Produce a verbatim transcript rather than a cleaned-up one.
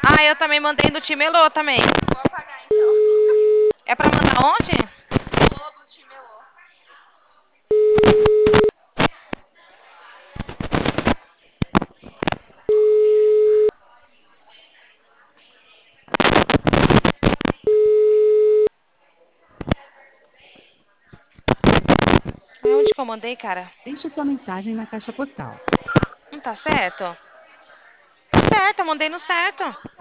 Ah, eu também mandei no time Elô também. Vou apagar então. É pra mandar onde? Elô do time Elô. Aonde que eu mandei, cara? Deixe sua mensagem na caixa postal. Não tá certo? Tá certo, eu mandei no certo.